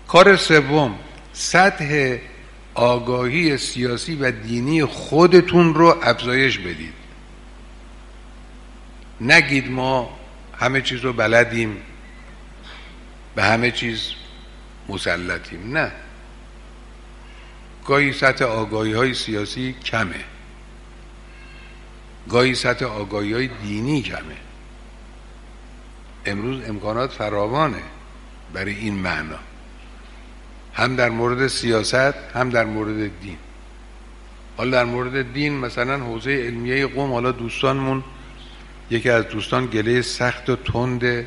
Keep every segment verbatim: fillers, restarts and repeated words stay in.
کار سوم، سطح آگاهی سیاسی و دینی خودتون رو افزایش بدید. نگید ما همه چیز رو بلدیم، به همه چیز مسلطیم. نه، گاهی سطح آگاهی های سیاسی کمه، گاهی سطح آگاهی های دینی کمه. امروز امکانات فراوانه برای این معنا، هم در مورد سیاست هم در مورد دین. حالا در مورد دین مثلا حوزه علمیه قم، حالا دوستانمون یکی از دوستان گله سخت و تند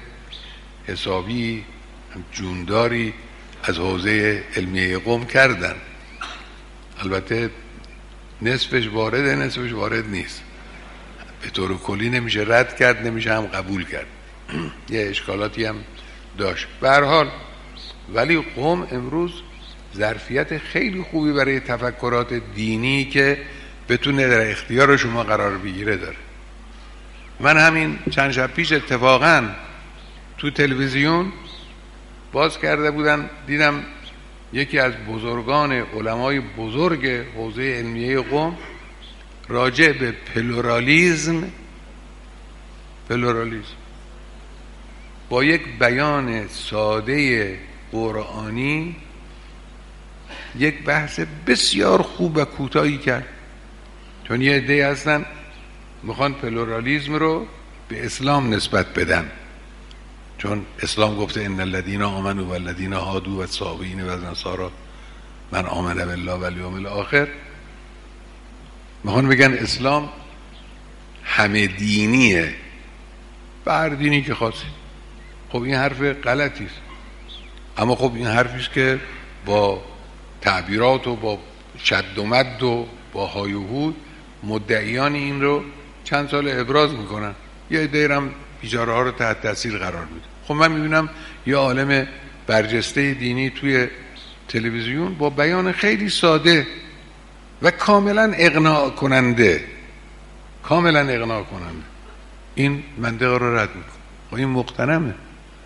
حسابی جونداری از حوزه علمیه قم کردن. البته نصفش وارده نصفش وارد نیست، به طور کلی نمیشه رد کرد، نمیشه هم قبول کرد، یه اشکالاتی هم داشت به هر حال. ولی قم امروز ظرفیت خیلی خوبی برای تفکرات دینی که بتونه در اختیار شما قرار بگیره داره. من همین چند شب پیش اتفاقاً تو تلویزیون باز کرده بودن، دیدم یکی از بزرگان علمای بزرگ حوزه علمیه قم راجع به پلورالیزم پلورالیزم با یک بیان ساده قرآنی یک بحث بسیار خوب و کوتاهی کرد. چون یه عده‌ای هستن میخوان پلورالیزم رو به اسلام نسبت بدن، چون اسلام گفته ان الذين آمنوا والذين هادوا والصابئین والنصارى من آمن بالله والیوم الاخر. میخوان بگن اسلام همه دینیه، هر دینی که خواستی. خب این حرف غلطی است، اما خب این حرفیست که با تعبیرات و با شد و مد و با های و هود مدعیان این رو چند سال ابراز میکنن، یه عده هم بیچاره ها رو تحت تاثیر قرار میده. خب من میبینم یه عالم برجسته دینی توی تلویزیون با بیان خیلی ساده و کاملا اقناع کننده کاملا اقناع کننده این منطقه رو رد میکنه. خب این مقتنمه.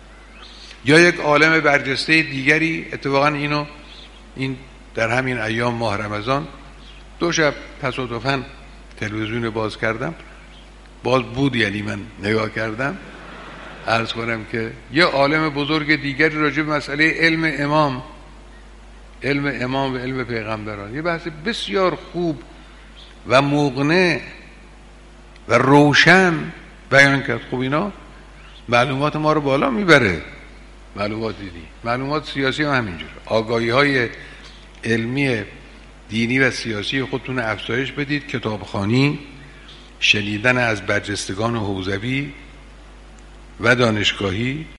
یا یک عالم برجسته دیگری، اتفاقا اینو این در همین ایام ماه رمضان دو شب تصادفاً تلویزیون باز کردم، باز بود یعنی من نگاه کردم، عرض کنم که یه عالم بزرگ دیگری راجع به مسئله علم امام علم امام و علم پیغمبران یه بحث بسیار خوب و مقنع و روشن بیان کرد. خب اینا معلومات ما رو بالا میبره، معلومات دینی، معلومات سیاسی هم همینجور. آگاهی های علمی دینی و سیاسی خودتون افزایش بدید، کتابخوانی، شنیدن از برجستگان حوزوی و دانشگاهی